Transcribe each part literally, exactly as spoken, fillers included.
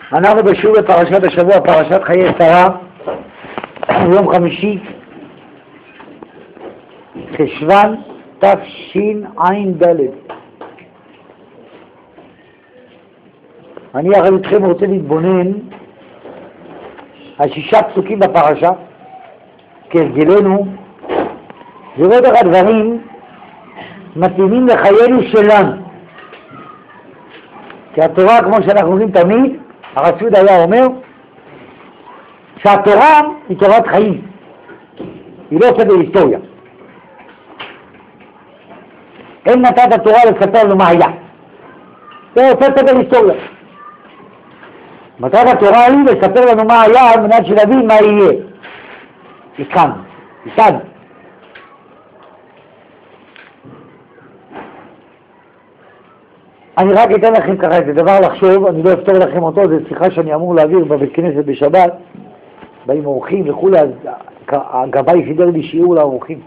אנחנו בשיעור בפרשת השבוע, פרשת חיי שרה, יום חמישי, חשוון תשע"ד. אני יחד איתכם רוצה להתבונן על שישה פסוקים בפרשה, כהרגלנו, לראות איך הדברים מתאימים לחיינו שלנו. כי התורה, כמו שאנחנו אומרים תמיד, הרש"ד היה אומר שהתורה היא תורת חיים, היא לא סדר היסטוריה. אין נתת התורה לספר לנו מה היה, זה עושה סדר היסטוריה. מטרת התורה היא לספר לנו מה היה על מנת שנבין מה יהיה. איתנו, איתנו. אני רק אתן לכם ככה איזה דבר לחשוב, אני לא אפתור לכם אותו, זו שיחה שאני אמור להעביר בבית כנסת בשבת, באים אורחים וכולי, אז הגבאי סידר לי שיעור לאורחים.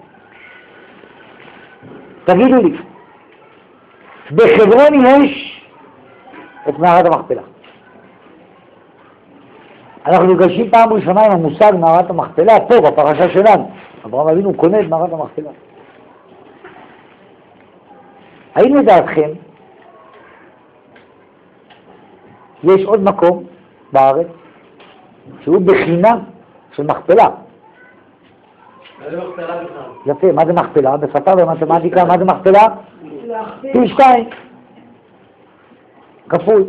תגידו לי, בחברון יש את מערת המכפלה. אנחנו נפגשים פעם ראשונה עם המושג מערת המכפלה פה בפרשה שלנו. אברהם אבינו קונה את מערת המכפלה. האם לדעתכם יש עוד מקום בארץ שהוא בחינה של מכפלה? מה זה מכפלה בכלל? יפה, מה זה מכפלה? בשפה במתמטיקה, מה זה מכפלה? פי שתיים. כפול.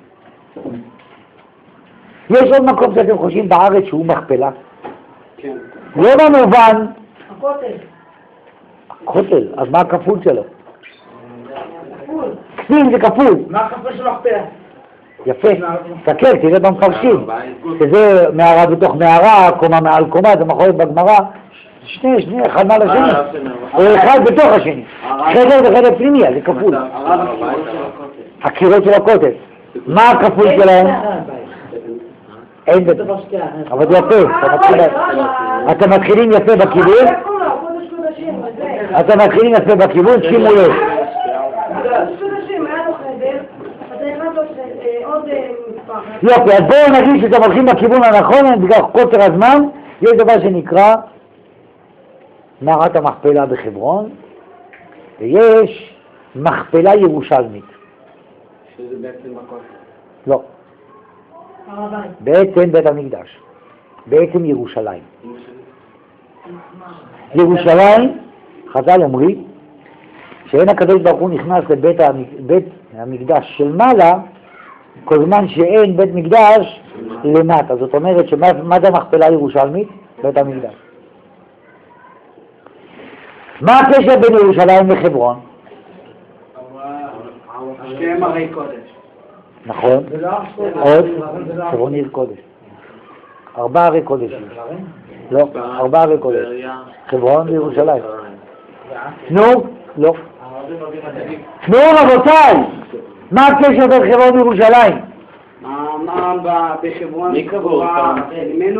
יש עוד מקום שאתם חושבים בארץ שהוא מכפלה? כן. לא במובן... הכותל. הכותל, אז מה הכפול שלו? כפול. כפול זה כפול. מה הכפול של מכפלה? יפה, תסתכל, תראה במפרשים, שזה מערה בתוך מערה, קומה מעל קומה, זה מחורת בגמרא, שני, שני, אחד מעל השני, או אחד בתוך השני, חדר וחדר פנימי, זה כפול. הקירות של הכותל, מה הכפול שלהם? אין בית, אבל זה יפה, אתם מתחילים יפה בכיוון, אתם מתחילים יפה בכיוון, שימו לב. יופי, אז בואו נגיד שאתם הולכים בכיוון הנכון, בגלל קוצר הזמן, יש דבר שנקרא מערת המכפלה בחברון, ויש מכפלה ירושלמית. שזה בעצם הכותל? לא. בעצם בית המקדש. בעצם ירושלים. ירושלים, חז"ל אומרים, שאין הקדוש ברוך הוא נכנס לבית המקדש של מעלה, כל זמן שאין בית מקדש למטה. זאת אומרת, שמה זה מכפלה ירושלמית? בית המקדש. מה הקשר בין ירושלים לחברון? שהם הרי קודש. נכון. עוד? חברון עיר קודש. ארבע ערי קודש. לא, ארבע ערי קודש. חברון וירושלים. נו, לא. נו רבותיי, מה הקשר בין חברון וירושלים? מה בחברון קבורה ממנו?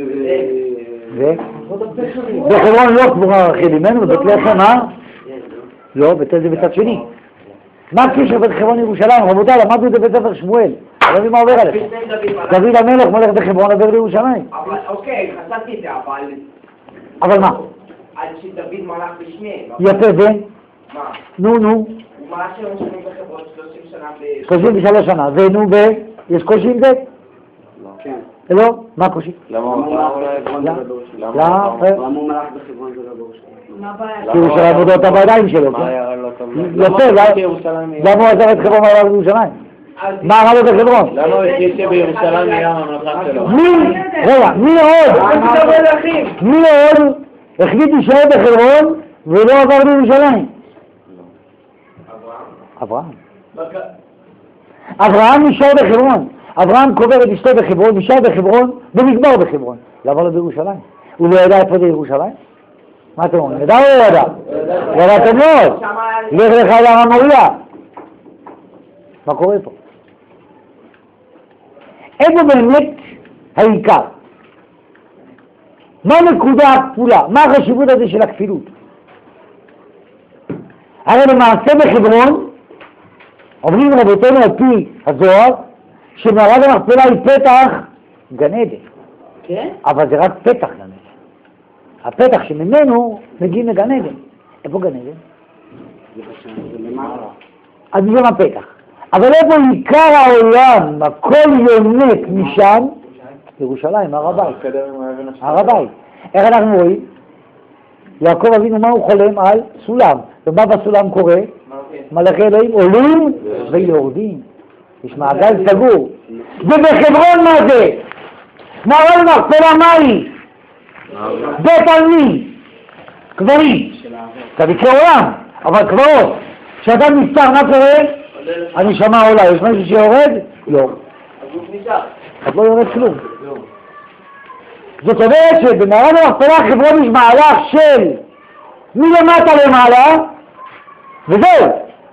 בחברון לא קבורה רחל אימנו, בבית לחם, אה? לא, בית זה בצד שני. מה הקשר בין חברון וירושלים? רבותיי, למדנו את זה בבית ספר שמואל. לא יודעים מה עובר עליך. דוד המלך מולך בחברון עובר לירושלים. אוקיי, חשבתי את זה, אבל... אבל מה? עד שדוד מלך בשניהם. יפה, ו? מה? נו, נו. ומה שהם שונים בחברון שלושים שנה ב... שלושים ושלוש שנה, ונו, ו? יש קושי עם זה? כן. לא? מה הקושי? למה הוא מלך בחברון זה לא שלו? למה הוא מלך בחברון זה לא שלו? כי ירושלים עבודות בידיים שלו, כן? יפה, למה הוא עזר את חברון מעלה בירושלים? מה אמר לו בחברון? למה הוא החליט שבירושלים נהיה הממלכה שלו? מי? רגע, מי עוד? מי עוד החליט להישאר בחברון ולא עבר בירושלים? אברהם. אברהם נשאר בחברון. אברהם קובר את אשתו בחברון, נשאר בחברון ונגמר בחברון. לעבור לו בירושלים. הוא לא ידע איפה זה ירושלים? מה אתם אומרים? ידע או לא ידע? ידעתם מאוד. לך לך להר המוריה. מה קורה פה? איפה באמת העיקר? מה הנקודה הכפולה? מה החשיבות הזה של הכפילות? הרי למעשה בחברון אומרים רבותינו על פי הזוהר שמערת המכפלה היא פתח גן עדן. כן? אבל זה רק פתח גן עדן. הפתח שממנו מגיעים לגן עדן. איפה גן עדן? אז זה הפתח. אבל איפה עיקר העולם, הכל יונק משם? ירושלים, הר הבית. הר הבית. איך אנחנו רואים? יעקב אבינו, מה הוא חולם? על סולם. ומה בסולם קורה? מלאכי אלוהים עולים ויורדים. יש מעגל סגור. ובחברון מה זה? מערת המכפלה מה היא? בית עלמין. קברים. זה מקרה עולם, אבל קברות. כשאדם נפטר, מה קורה? הנשמה עולה. יש משהו שיורד? לא. אז לא יורד כלום. זאת אומרת שבמערת המכפלה חברון יש מהלך של מלמטה למעלה, וזהו.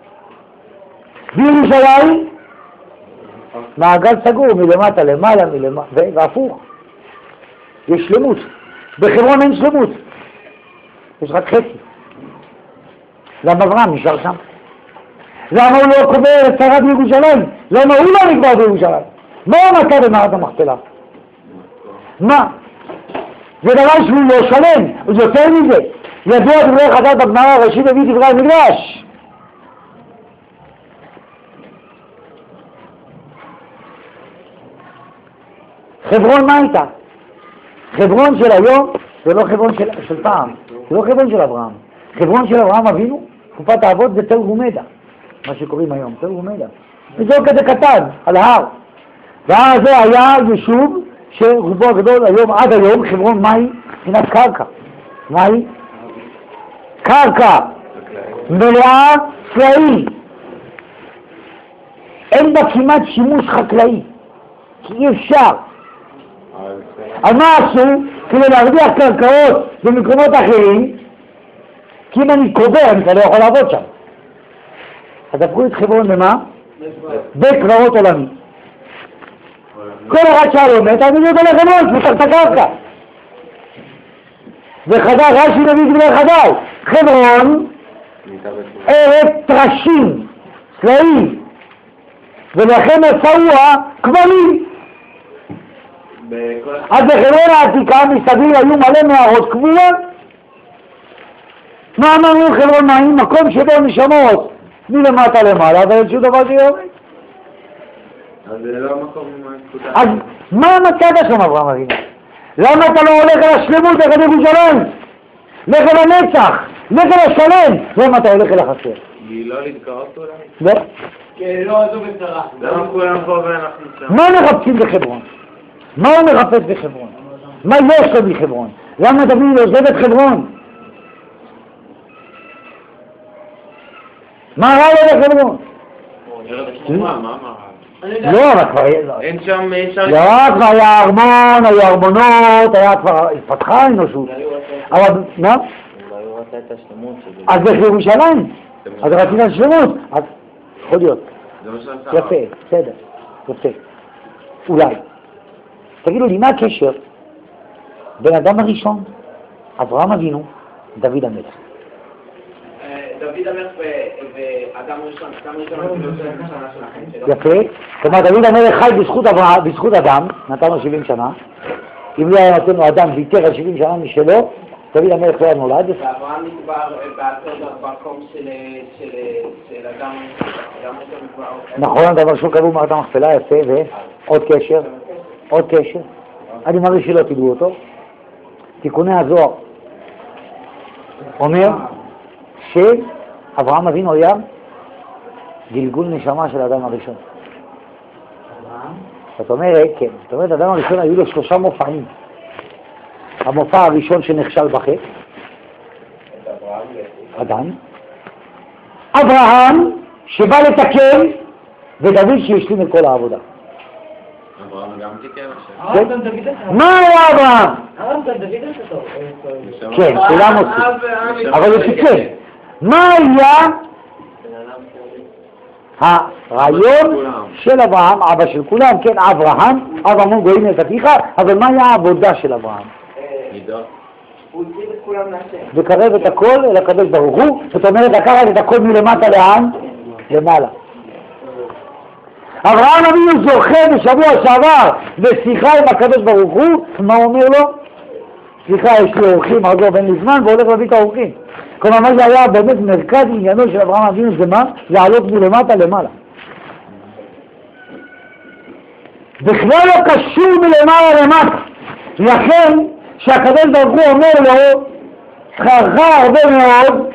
בירושלים, מעגל סגור, מלמטה למעלה, מלמטה, והפוך. יש שלמות. בחברון אין שלמות. יש רק חצי. למה אברהם נשאר שם? למה הוא לא קובר את שרה בירושלים? למה הוא לא נקבר בירושלים? מה הוא מצא במערת המכפלה? מה? זה דבר שהוא לא שלם, הוא יותר מזה. ידוע דברי חז"ל בגמרא, רש"י מביא דברי המדרש. חברון מה הייתה? חברון של היום זה לא חברון של, של פעם, זה לא חברון של אברהם. חברון של אברהם אבינו, תקופת האבות זה תל רומדה, מה שקוראים היום, תל רומדה. וזה כזה קטן, על ההר. וההר הזה היה יישוב שרובו הגדול היום, עד היום, חברון מהי? מבחינת קרקע. מהי? קרקע. מלאה צלעי. אין בה כמעט שימוש חקלאי. כי אי אפשר. אז מה עשו? כדי להרוויח קרקעות במקומות אחרים, כי אם אני קובר, אני כבר לא יכול לעבוד שם. אז הפכו את חברון במה? בית קברות עולמי. כל אחד שעלו מת, אז אני יודע לחברון, פותח את הקרקע. וחז"ל, רש"י מביא דברי חז"ל, חברון, ארץ טרשים, צלעים, ולכן מצאוה כבלים. אז בחברון העתיקה מסביב היו מלא מערות קבועות. מה אמרנו חברון מים? מקום שבו נשמות מלמטה למעלה, אבל אין שום דבר שיורד. אז זה לא המקום הנקודה. אז מה מצאת שם אברהם אבינו? למה אתה לא הולך אל השלמות, לך אל ירושלים? לך אל הנצח, לך אל השלם. למה אתה הולך אל החסר? היא לא להתגאות אולי? לא. כן, לא עזוב בקצרה. למה כולם פה ואנחנו שם? מה מחפשים בחברון? מה הוא מחפש בחברון? מה יש לו בחברון? למה דוד עוזב את חברון? מה רע לו בחברון? מה אמר? לא, אבל כבר... אין שם... לא, כבר היה ארמון, היו ארמונות, היה כבר... התפתחה האנושות. אבל... מה? הוא רצה את השלמות שלו. אז בירושלים. אז רצית השלמות. אז יכול להיות. יפה, בסדר. יפה. אולי. תגידו לי, מה הקשר בין אדם הראשון, אברהם אבינו, דוד המלך? דוד המלך ואדם ראשון, אדם ראשון אפילו עושה את השנה של החיים שלו. יפה. כלומר, דוד המלך חי בזכות אדם, נתן לו שבעים שנה. אם לא היה נותן לו אדם ויתר על שבעים שנה משלו, דוד המלך לא היה נולד. ואברהם נקבר במקום של אדם ראשון נקבר. נכון, אדם ראשון קבעו מערת המכפלה, יפה, ועוד קשר, עוד קשר. אני מעריך שלא תדעו אותו. תיקוני הזוהר אומר שאברהם אבינו היה גלגול נשמה של האדם הראשון. זאת אומרת, כן, זאת אומרת, האדם הראשון היו לו שלושה מופעים. המופע הראשון שנכשל בחטא, אדם, אברהם שבא לתקן, ודוד שהשלים את כל העבודה. אברהם גם תיקן עכשיו. מה היה אברהם? הרב גם דוד עשתו. כן, כולם עושים, אבל הוא תיקן. מה היה הרעיון של אברהם, אבא של כולם, כן, אברהם, אברהם גויים את עתיך, אבל מה היה העבודה של אברהם? הוא הציב את כולם להשם. וקרב את הכל אל הקדוש ברוך הוא, זאת אומרת לקחת את הכל מלמטה לאן? למעלה. אברהם אבינו זוכה בשבוע שעבר בשיחה עם הקדוש ברוך הוא, מה הוא אומר לו? סליחה, יש לי אורחים, עוד לא בין לי זמן, והולך להביא את האורחים. כלומר, מה זה היה באמת מרכז עניינו של אברהם אבינו זה מה? לעלות מלמטה למעלה. בכלל לא קשור מלמעלה למטה. לכן, שהקדוש ברוך הוא אומר לו, שכרך הרבה מאוד,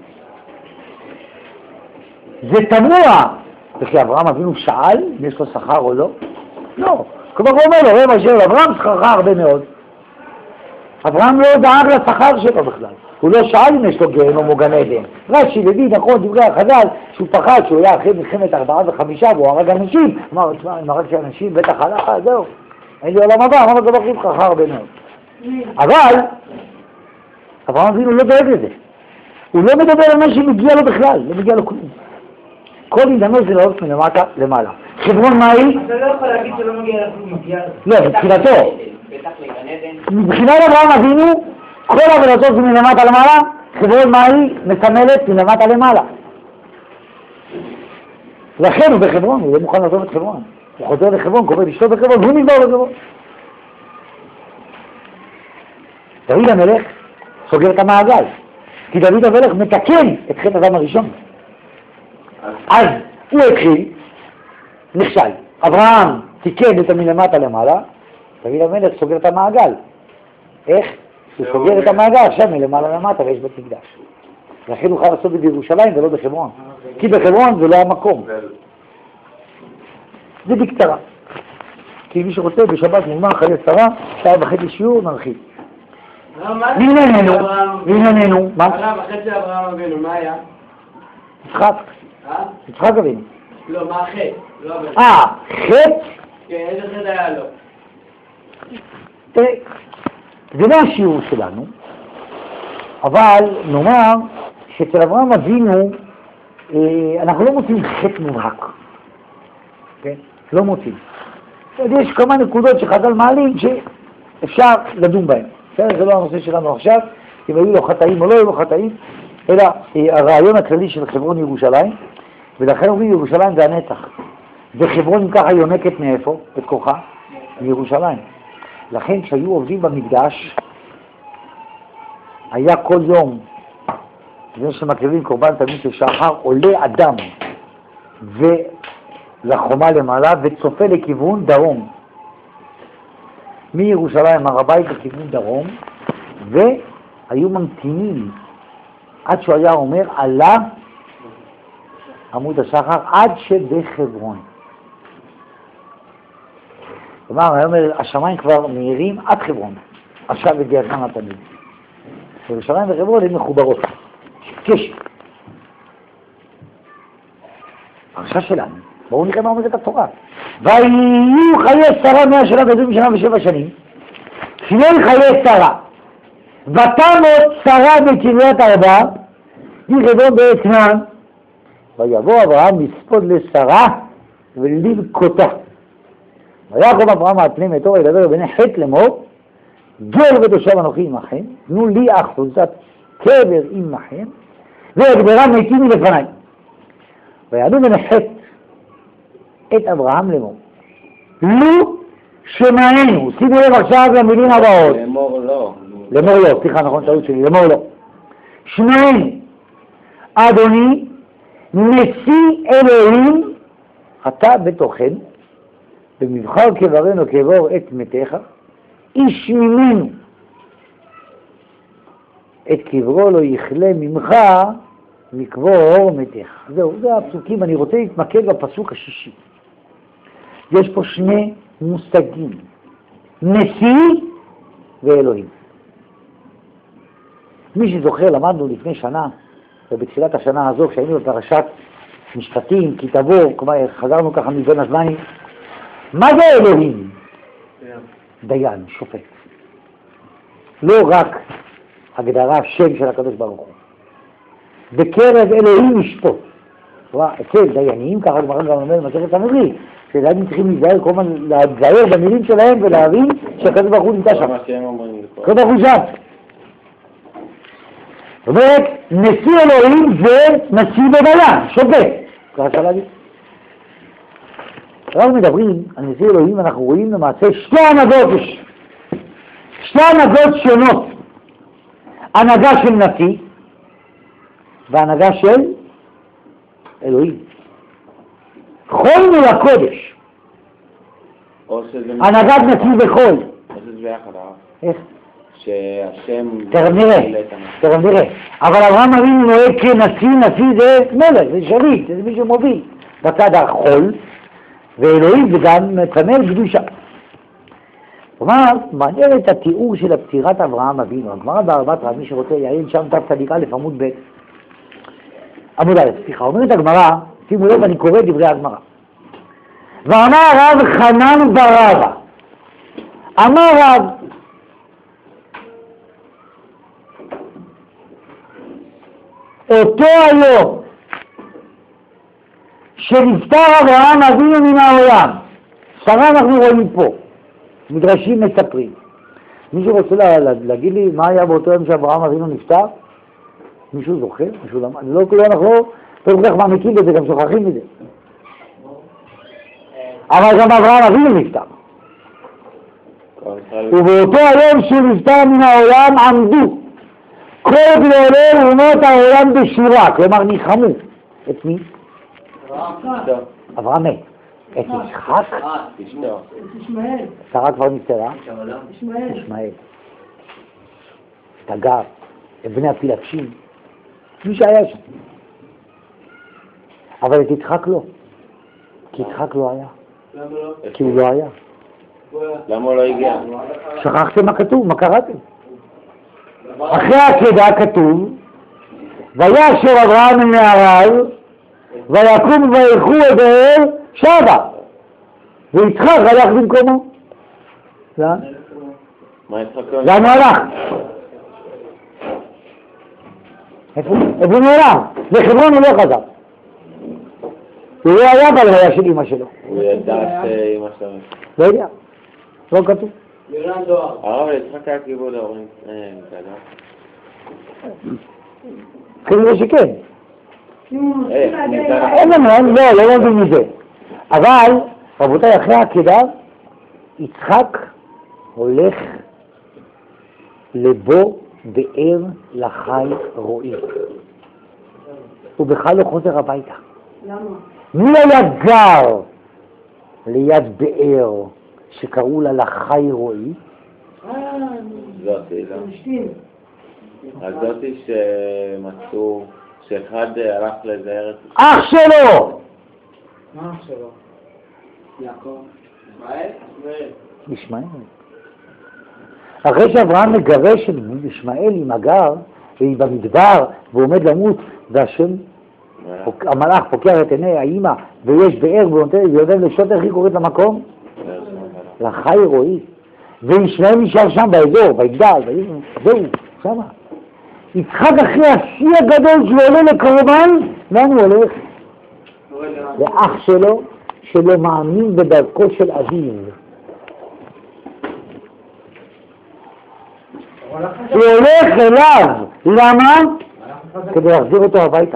זה תמוה. וכי אברהם אבינו שאל אם יש לו שכר או לא? לא. כלומר הוא אומר לו, ראה מה שאל אברהם, שכרך הרבה מאוד. אברהם לא דאג לשכר שלו בכלל. הוא לא שאל אם יש לו גיהנום או גן עדן. רש"י מביא, נכון, דברי החז"ל, שהוא פחד שהוא היה אחרי מלחמת ארבעה וחמישה והוא הרג אנשים. אמר, תשמע, אם הרגתי אנשים, בטח הלכה, זהו. אין לי עולם הבא, אמר לו דבר הכי שכרך הרבה מאוד. אבל, אברהם אבינו לא דואג לזה. הוא לא מדבר על מה שמגיע לו בכלל, לא מגיע לו כלום. כל עניינו זה לעלות מלמטה למעלה. חברון מה היא? אתה לא יכול להגיד שלא מגיע לך, הוא מגיע לך. לא, מבחינתו. מבחינת אברהם אבינו, כל עבודתו זה מלמטה למעלה, חברון מה היא? מסמלת מלמטה למעלה. לכן הוא בחברון, הוא לא מוכן לעזוב את חברון. הוא חוזר לחברון, קורא לשתות בחברון, הוא נגבר לחברון. דוד המלך סוגר את המעגל, כי דוד המלך מתקן את חטא אדם הראשון. אז הוא התחיל, נכשל. אברהם תיקן את המלמטה למעלה, דוד המלך סוגר את המעגל. איך? הוא סוגר את המעגל עכשיו מלמעלה למטה ויש בית מקדש. לכן הוא חייב לעשות את בירושלים ולא בחברון. כי בחברון זה לא המקום. זה בקצרה. כי מי שרוצה בשבת נגמר חיי שרה, שעה וחצי שיעור נרחיב. לענייננו, לענייננו, מה? הרב, החטא של אברהם אבינו, מה היה? יצחק. יצחק אבינו. לא, מה החטא? אה, חטא? כן, איזה חטא היה לו? תראה, זה לא השיעור שלנו, אבל נאמר שאצל אברהם אבינו אנחנו לא מוצאים חטא מובהק. כן? לא מוצאים. יש כמה נקודות שחז"ל מעלים שאפשר לדון בהן. זה לא הנושא שלנו עכשיו, אם היו לו חטאים או לא היו לו חטאים, אלא הרעיון הכללי של חברון ירושלים, ולכן אומרים ירושלים זה הנצח. וחברון אם ככה יונקת מאיפה? את כוחה? מירושלים. לכן כשהיו עובדים במקדש, היה כל יום, לפני שמקריבים קורבן תמיד של שחר, עולה אדם ולחומה למעלה וצופה לכיוון דרום. מירושלים הר הבית לכיוון דרום, והיו ממתינים עד שהוא היה אומר עלה עמוד השחר עד שבחברון. כלומר, היה אומר, השמיים כבר מהירים עד חברון, עכשיו הגיע זמן התמיד. ירושלים וחברון הן מחוברות, קשר. הרשע שלנו, בואו נראה מה אומרת את התורה. ויהיו חיי שרה מאה שנה ועשרים שנה ושבע שנים, שני חיי שרה, ותמות שרה בקריית ארבע, מחברון באתנן, ויבוא אברהם לספוד לשרה ולבכותה. ויעקב אברהם על פני מתו ידבר בני חטא לאמור, גר ותושב אנוכי עמכם, תנו לי אחוזת קבר עמכם, ויגברה מתים מלפניי. ויענו בני חטא את אברהם לאמור, לו שמענו, שימו לב עכשיו למילים הבאות. לאמור לא. לאמור לא, סליחה, נכון, טעות שלי, לאמור לא. שמענו, אדוני, נשיא אלוהים, אתה בתוכן, במבחר קברנו קבור את מתיך, איש ממנו את קברו לא יכלה ממך מקבור מתיך. זהו, זה הפסוקים, אני רוצה להתמקד בפסוק השישי. יש פה שני מושגים, נשיא ואלוהים. מי שזוכר, למדנו לפני שנה, ובתחילת השנה הזו, כשהיינו בפרשת משפטים, כי תבוא, כלומר חזרנו ככה מבין הזמנים, מה זה אלוהים? דיין, שופט. לא רק הגדרה שם של הקדוש ברוך הוא. בקרב אלוהים ישפוט. אצל דיינים, ככה גמרא גם אומר במסכת הנביא, שדיינים צריכים להיזהר כל הזמן, להיזהר במילים שלהם ולהבין שהקדוש ברוך הוא נמצא שם. הקדוש ברוך הוא שם. זאת אומרת, נשיא אלוהים זה נשיא ודיין, שופט. ככה אפשר להגיד. אנחנו מדברים על נשיא אלוהים, אנחנו רואים למעשה שתי הנהגות, שתי הנהגות שונות, הנהגה של נשיא והנהגה של אלוהים. חול מול הקודש, הנהגת נשיא וחול. או שזה ביחד, הרב? איך? שהשם... תכף נראה, תכף נראה. אבל אברהם אבינו נוהג כנשיא, נשיא זה מלך, זה שליט, זה מישהו מוביל. בצד החול, ואלוהים זה גם צמר קדושה. כלומר, מעניין את התיאור של הפטירת אברהם אבינו. הגמרא בארבעת רב, מי שרוצה יעיין שם תף צדיק א' עמוד ב', עמוד א', סליחה, אומרת הגמרא, שימו לב, אני קורא דברי הגמרא. ואמר רב חנן בר רבא, אמר רב, אותו היום שנפטר אברהם אבינו מן העולם, שרה אנחנו רואים פה, מדרשים מספרים. מישהו רוצה לה, לה, להגיד לי מה היה באותו יום שאברהם אבינו נפטר? מישהו זוכר? מישהו למד? לא, לא, אנחנו לא כל כך מעמיקים בזה, גם שוכחים מזה. אבל גם אברהם אבינו נפטר. ובאותו היום שנפטר מן העולם עמדו כל גדולי אומות העולם בשורה, כלומר ניחמו. את מי? אברהם מת. את יצחק? ישמעאל. שרה כבר נפטרה? ישמעאל. ישמעאל. את הגר, את בני הפילגשים. מי שהיה שם. אבל את יצחק לא. כי יצחק לא היה. למה לא? כי הוא לא היה. למה הוא לא הגיע? שכחתם מה כתוב, מה קראתם? אחרי העקדה כתוב, וישר אברהם מהרעל, ויקום וילכו את האל שבה, ויצחק הלך במקומו. לאן? מה יצחק? לאן הוא הלך? איפה הוא נעלם? לחברון הוא לא חזר. הוא לא היה בהלוויה של אמא שלו. הוא ידע שאמא שלו. לא יודע, לא כתוב. הרב יצחק היה כיבוד ההורים. כנראה שכן. אה, אין לנו, לא, לא לומדים מזה. אבל, רבותיי, אחרי העקדה, יצחק הולך לבוא באר לחי רועי. הוא בכלל לא חוזר הביתה. למה? מי היה גר ליד באר שקראו לה לחי רועי? אה, זאתי, לא. משתין. אז זאתי שמצאו, שאחד הלך לאיזה ארץ. אח שלו! מה אח שלו? יעקב. ישמעאל? ישמעאל. אחרי שאברהם מגרש את ישמעאל עם הגר, והיא במדבר, והוא עומד למות, והשם, המלאך פוקח את עיני האמא, ויש באר, והוא יודע לשוט איך היא קוראת למקום? לחי רועי. וישמעאל נשאר שם באזור, ויגדל, זהו, שמה. יצחק אחרי השיא הגדול שהוא עולה לקורבן, לאן הוא הולך? לאח שלו, שלא מאמין בדרכו של אביו. הוא הולך אליו, למה? כדי להחזיר אותו הביתה.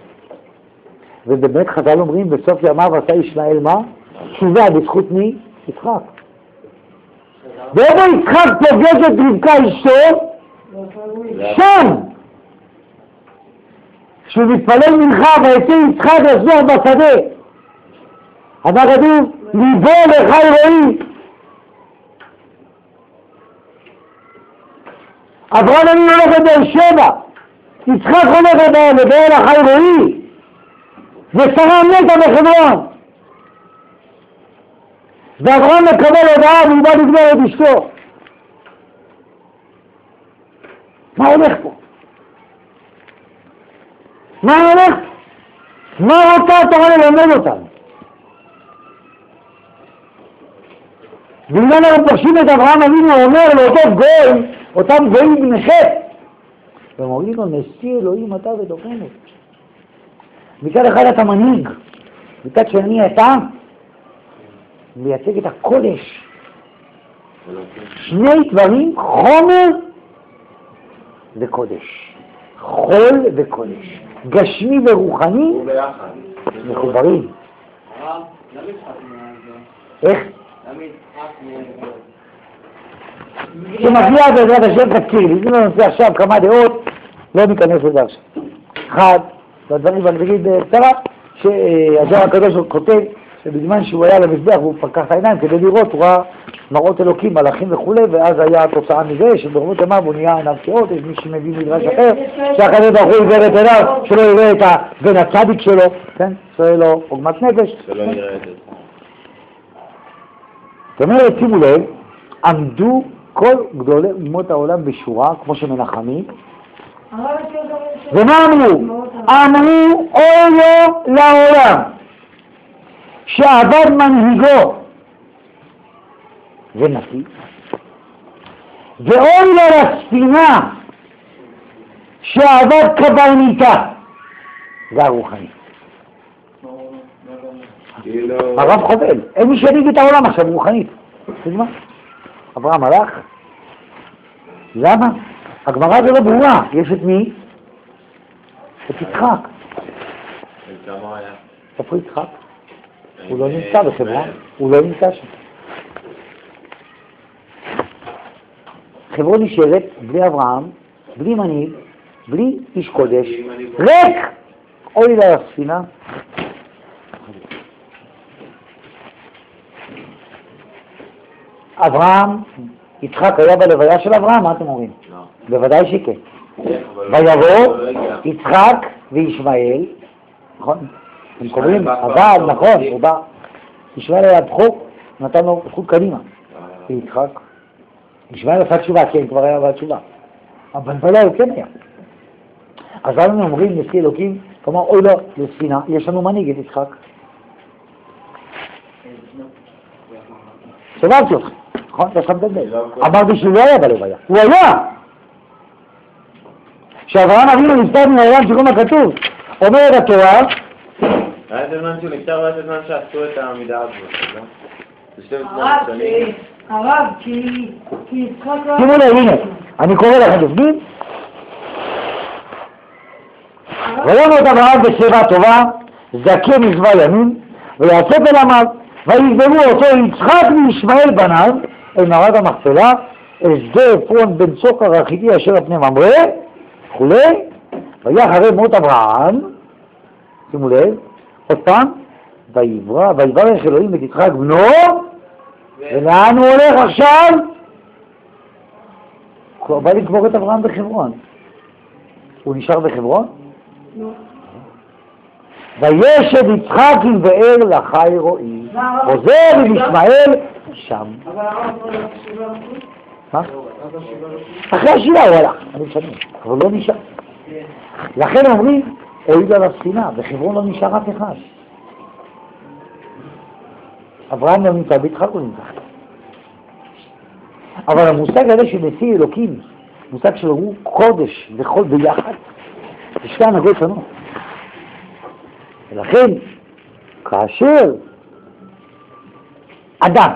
ובאמת חז"ל אומרים, בסוף ימיו עשה ישמעאל מה? תשובה בזכות מי? יצחק. ואיפה יצחק פוגש את רבקה אשתו? שם! כשהוא מתפלל מנחה ויצא יצחק לזרוע בשדה. אמר כתוב, ליבו לחי רועי. אברהם אבינו הולך לבאר שבע, יצחק הולך לבאר לחי רועי, ושרה מתה בחברון. ואברהם מקבל הודעה והוא בא לגמור את אשתו. מה הולך פה? מה הולך? מה רוצה התורה ללמד אותנו? ואם אנחנו פוגשים את אברהם אבינו, הוא אומר לאותו גוי, אותם גויים בני חטא, והם אומרים לו, נשיא אלוהים אתה ותוכנו. מצד אחד אתה מנהיג, מצד שני אתה מייצג את הקודש. שני דברים, חומר וקודש. חול וקודש. גשמי ורוחני מחוברים. הרב, למה יצחק איך? שמגיע בעזרת השם תזכיר לי, אם לא נעשה עכשיו כמה דעות, לא ניכנס לזה עכשיו. אחד, והדברים אני אגיד בקצרה, שהזוהר הקדוש כותב שבזמן שהוא היה למזבח והוא פקח את העיניים כדי לראות, הוא ראה מראות אלוקים, מלאכים וכו', ואז היה התוצאה מזה שברמות אמר והוא נהיה עיניו כאות, יש מי שמביא מדרש אחר, שאחרי ברוך הוא עיוור את עיניו, שלא יראה את הבן הצדיק שלו, כן? שלא לו עוגמת נפש. שלא יראה את זה. זאת אומרת, שימו לב, עמדו כל גדולי אומות העולם בשורה, כמו שמנחמים, ומה אמרו? אמרו אוי לו לעולם שעבד מנהיגו ונשיא, ואוי לו לספינה שעבד קברניטה, זה הרוחני. הרב חובל, אין מי שניג את העולם עכשיו רוחנית. תשמע, אברהם הלך, למה? הגמרא זה לא ברורה, יש את מי? את יצחק. איפה יצחק? הוא לא נמצא בחברון, הוא לא נמצא שם. חברון נשארת בלי אברהם, בלי מנהיג, בלי איש קודש, ריק! אוי לה הספינה. אברהם, יצחק היה בלוויה של אברהם, מה אתם אומרים? לא. בוודאי שכן. ויבוא יצחק וישמעאל, נכון? הם קוראים, אבל נכון, הוא בא. ישמעאל היה הבכור, נתן לו זכות קדימה. ויצחק. ישמעאל עשה תשובה, כן, כבר היה בתשובה. אבל בלוויה הוא כן היה. אז אנחנו אומרים, נשיא אלוקים, כלומר, אוי לו, לספינה, יש לנו מנהיג את יצחק. סבבתי אותך, נכון? אתה שם תדבר. אמרתי שהוא לא היה בלוויה, הוא היה! שאברהם אבינו נפטר מן העולם שכל מה כתוב, אומרת התורה... היה את הזמן שהוא נפטר והיה את הזמן שעשו את העמידה הזאת, לא? הרב, כי יצחק לא... שימו לב, הנה, אני קורא לכם בפנים. וימות אברהם בשיבה טובה, זכה מזבח ימים, ויאסף אל עמיו, ויגדלו אותו יצחק וישמעאל בניו, אל מערת המכפלה, אל שדה עפרון בן צוקר החיתי אשר על פני ממרא, וכולי, ויחרי מות אברהם, שימו לב, עוד פעם, ויברך אלוהים את יצחק בנו, ולאן הוא הולך עכשיו? הוא בא לקבור את אברהם בחברון. הוא נשאר בחברון? לא. וישב יצחק עם באר לחי רועי, חוזר עם ישמעאל שם. מה? אחרי השירה הוא הלך, אני משנה, אבל לא נשאר. לכן אומרים, הועיד על הספינה, בחברון לא נשאר אף אחד. אברהם לא נמצא, ביצחק לא נמצא. אבל המושג הזה של נשיא אלוקים, מושג שלו הוא קודש וכל ביחד, זה שתי הנהגות שונות. ולכן, כאשר אדם,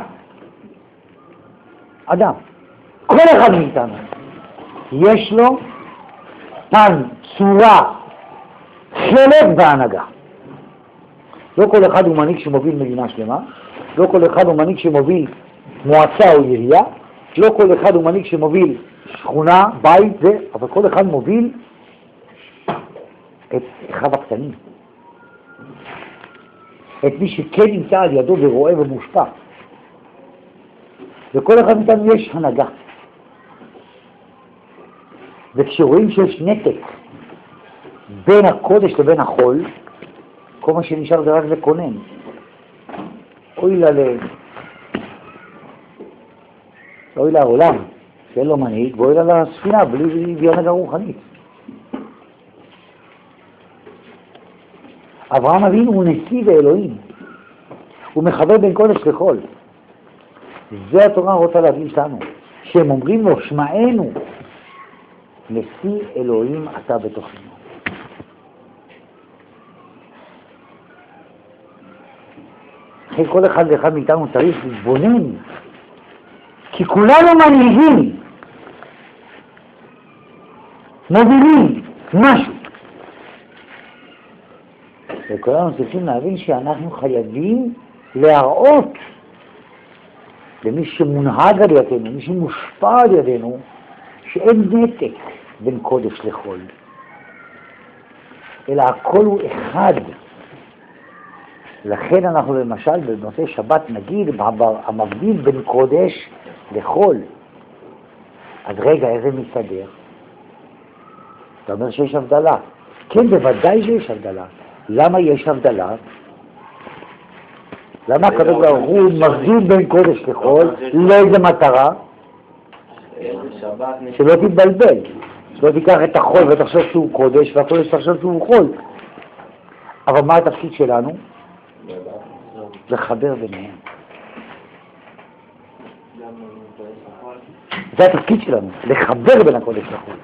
אדם, כל אחד מאיתנו, יש לו פן, צורה, חלק בהנהגה. לא כל אחד הוא מנהיג שמוביל מדינה שלמה, לא כל אחד הוא מנהיג שמוביל מועצה או עירייה, לא כל אחד הוא מנהיג שמוביל שכונה, בית, זה, אבל כל אחד מוביל את אחיו הקטנים. את מי שכן נמצא על ידו ורואה ומושפע. וכל אחד מאיתנו יש הנהגה. וכשרואים שיש נתק בין הקודש לבין החול, כל מה שנשאר זה רק לקונן. אוי ללב. אוי לעולם, שאין לו מנהיג, ואוי לה לספינה, בלי הנהגה רוחנית. אברהם אבינו הוא נשיא ואלוהים. הוא מחבר בין קודש לחול. זה התורה רוצה להגיד לנו. שהם אומרים לו, שמענו, נשיא אלוהים אתה בתוכנו. אחרי כל אחד ואחד מאיתנו צריך להתבונן, כי כולנו מנהיגים, מובילים משהו. וכולנו צריכים להבין שאנחנו חייבים להראות ומי שמונהג על ידינו, מי שמושפע על ידינו, שאין נתק בין קודש לחול, אלא הכל הוא אחד. לכן אנחנו למשל בנושא שבת נגיד המבדיל בין קודש לחול. אז רגע, איזה מסתדר? אתה אומר שיש הבדלה. כן, בוודאי שיש הבדלה. למה יש הבדלה? למה הקדוש ברוך הוא מבדיל בין קודש לחול? לאיזה מטרה? שלא תתבלבל. שלא תיקח את החול ותחשוב שהוא קודש והקודש תחשוב שהוא חול. אבל מה התפקיד שלנו? לחבר ביניהם. זה התפקיד שלנו, לחבר בין הקודש לחול.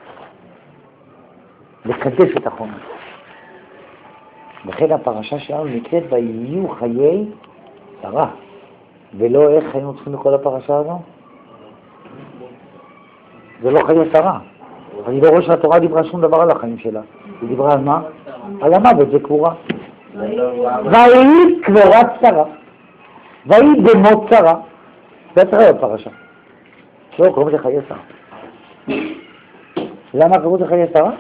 לקדש את החומר. לכן הפרשה שלנו נקראת ויהיו חיי שרה. ולא איך היינו צריכים לכל הפרשה הזו? זה לא חיי שרה. אני לא רואה שהתורה דיברה שום דבר על החיים שלה. היא דיברה על מה? על המוות, זה קבורה. ויהי קבורת שרה. ויהי במות שרה. זה צריך להיות פרשה. לא, קוראים לזה חיי שרה. למה קראו לזה חיי שרה?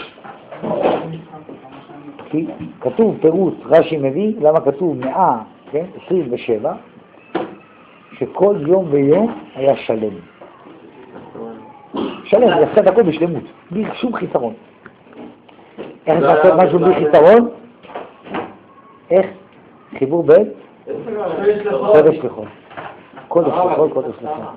כי כתוב פירוש, רש"י מביא, למה כתוב מאה עשרים ושבע, שכל יום ויום היה שלם. שלם, זה עשתה הכל בשלמות, בלי שום חיסרון. איך אפשר לעשות משהו בלי חיסרון? איך? חיבור בין? קודש לחול. קודש לחול, קודש לחול.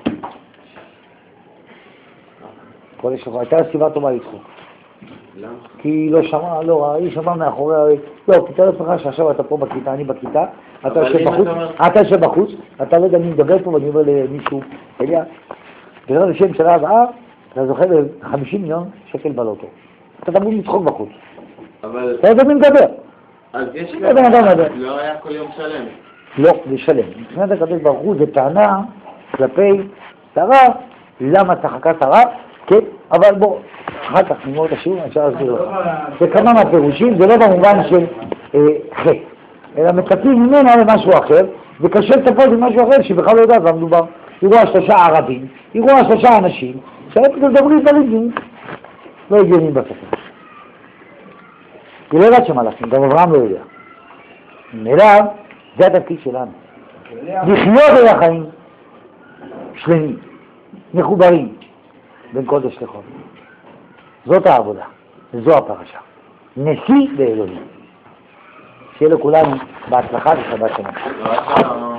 קודש לחול. הייתה סיבה טובה לצחוק. כי היא לא שמעה, לא, היא שמעה מאחורי, לא, כי אתה לא צריכה שעכשיו אתה פה בכיתה, אני בכיתה, אתה יושב בחוץ, אתה יושב בחוץ, אתה לא יודע מי מדבר פה ואני אומר למישהו, אליה, בעזרת השם שנה הבאה, אתה זוכה ב-חמישים מיליון שקל בלוטו. אתה תמוד לצחוק בחוץ. אתה יודע מי מדבר. אז יש כזה, לא היה כל יום שלם. לא, זה שלם. מבחינת הקדוש ברוך הוא זה טענה כלפי שרה, למה צחקה שרה? כן, אבל בוא, אחר כך נגמור את השיעור, אפשר להסביר לך. זה כמה מהפירושים, זה לא במובן של חטא, אלא מצפים ממנה למשהו אחר, וקשה לצפות למשהו אחר שבכלל לא יודעת מה מדובר. היא רואה שלושה ערבים, היא רואה שלושה אנשים, שהיית מדברים דברים לא הגיונים בספר. היא לא יודעת שמלאכים, גם אברהם לא יודע. מלאב, זה התפקיד שלנו. לחיות על החיים שלמים, מחוברים. בין קודש לחול. זאת העבודה, זו הפרשה. נשיא באלוהים. שיהיה לכולנו בהצלחה ושבת שלנו.